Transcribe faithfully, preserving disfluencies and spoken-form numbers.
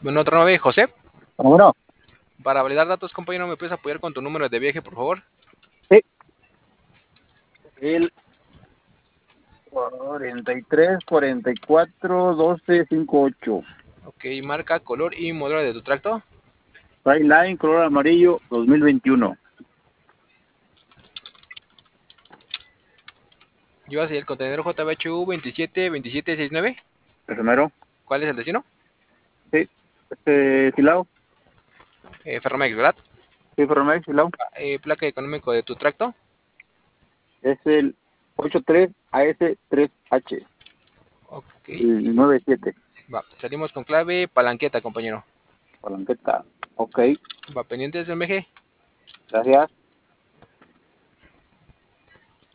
Otra nueve, José. Bueno, bueno, Para validar datos, compañero, ¿me puedes apoyar con tu número de viaje, por favor? sí, el cuarenta y tres, cuarenta y cuatro, doce, cincuenta y ocho. Ok, marca, color y modelo de tu tracto. Skyline, color amarillo, dos mil veintiuno. Llevas el contenedor J B H U veintisiete veintisiete sesenta y nueve. ¿El primero? ¿Cuál es el destino? Sí, este, Silao. Eh, Ferromex, ¿verdad? Sí, Ferromex, Silao. Eh, placa económico de tu tracto. Es el ochenta y tres A S tres H, Ok, el noventa y siete. va. Salimos con clave palanqueta, compañero. Palanqueta. Ok, Va, pendientes del M G. gracias.